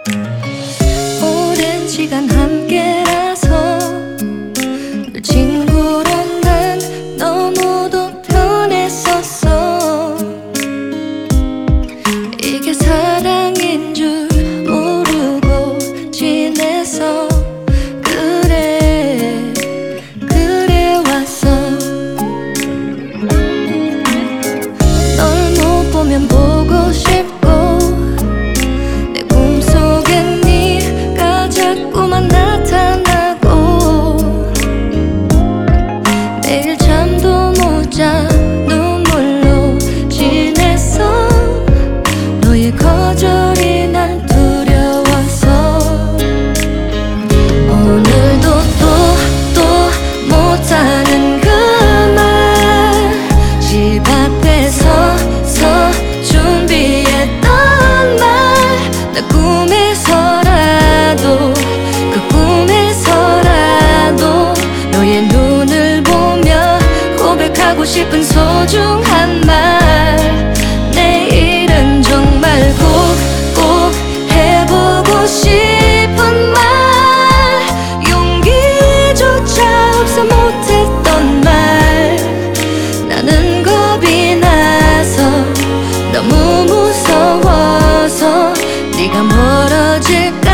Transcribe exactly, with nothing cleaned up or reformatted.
오랜 시간 함께라서 늘 친구로 난 너무도 편했었어. 이게 사랑인 줄 모르고 지내서 그래 그래 왔어. 널 못 보면 보고 싶고 내 꿈속엔 네가 자꾸만 나타나고 매일 잠도 못 자 눈물로 지냈어. 너의 거절이 난 두려워서 오늘도 또 또 못하는 그 말 집 앞에 서서 준비했던 말. 나 꿈에서라도 그 꿈에서라도 너의 눈을 보며 고백하고 싶은 소중한 말. 내일은 정말 꼭 꼭 해보고 싶은 말. 용기조차 없어 못했던 말. 나는 겁이 나서 너무 무서워서 네가 멀어질까